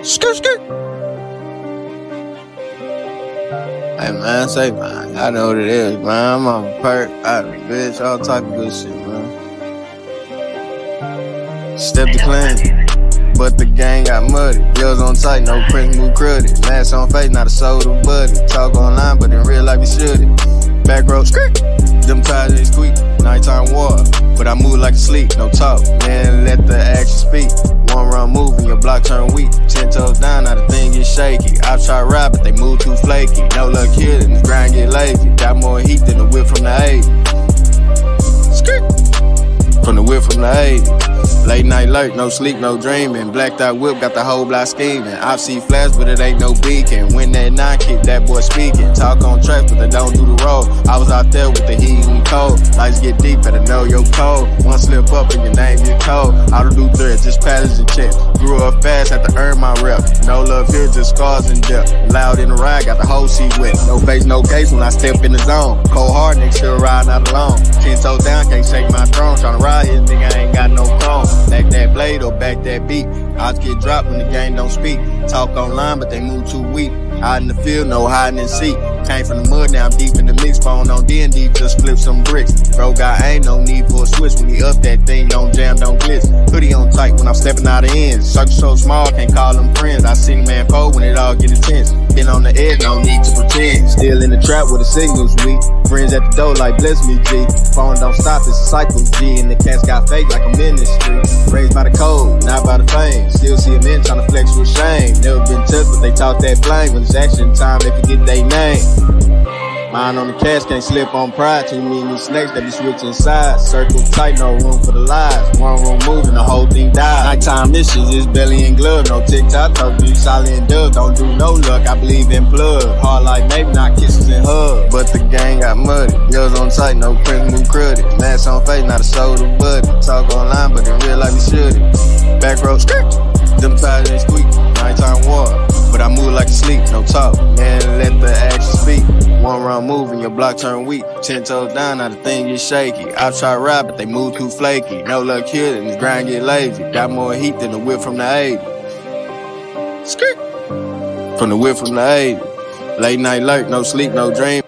Skirt, skirt. Hey man, say man, I know what it is, man. I'm on a perk, out of a bitch, all type of good shit, man. Step to clean, but the gang got muddy. Bills on tight, no print, move credit. Mask on face, not a soda buddy. Talk online, but in real life you shouldn't. Back road, skirt. Them tires they squeak, nighttime water. But I move like a sleep, no talk. Man, let the action speak. One run move and your block turn weak. 10 toes down, now the thing get shaky. I try ride, but they move too flaky. No luck here, and the grind get lazy. Got more heat than the whip from the 80s. Skirt. From the whip from the 80s. Late night lurk, no sleep, no dreaming. Blacked out whip, got the whole block scheming. I see flash, but it ain't no beacon. When that 9 kick, that boy speaking. Talk on track, but they don't do the roll. I was out there with the heat and cold. Lights get deep, better know your code. One slip up and your name get cold. Auto do threads, just patterns and checks. Grew up fast, had to earn my rep. No love here, just scars and depth. Loud in the ride, got the whole seat wet. No face, no case when I step in the zone. Cold hard, nigga still riding out alone. 10 toes down, can't shake my throne. Tryna ride here, nigga, I ain't got no chrome. Back that blade or back that beat. Odds get dropped when the game don't speak. Talk online, but they move too weak. Out in the field, no hiding in seat. Came from the mud, now I'm deep in the mix. Phone on D&D, just flip some bricks. Bro got ain't no need for a switch. When he up that thing, don't jam, don't glitch. Hoodie on tight when I'm stepping out of ends. Circle so small, can't call them friends. I see the man fold when it all get intense. Been on the edge, no need to pretend. Still in the trap where the signals weak. Friends at the door like bless me, G. Phone don't stop, it's a cycle, G. And the cats got fake like I'm in the street. Raised by the code, not by the fame. Still see a men tryna flex with shame. Never been touched, but they talk that flame. When it's action time, they forget they name. Mine on the cash, can't slip on pride. Too many snakes, they be switching sides. Circle tight, no room for the lies. One room moving, the whole thing dies. Nighttime missions, is belly and glove. No TikTok, talk to you solid and dub. Don't do no luck, I believe in plug. Hard like maybe not kisses and hugs. But the gang got muddy. Bills on tight, no print, move credit. Mask on face, not a soda buddy. Talk online, but in real life you shouldn't. Back road, skirt. Them tires they squeak, nighttime water. But I move like a sleep, no talk. Man, let the action speak. One run move and your block turn weak. 10 toes down, now the thing get shaky. I try ride, but they move too flaky. No luck here, and the grind get lazy. Got more heat than the whip from the 80s. Skirt. From the whip from the 80s. Late night lurk, no sleep, no dream.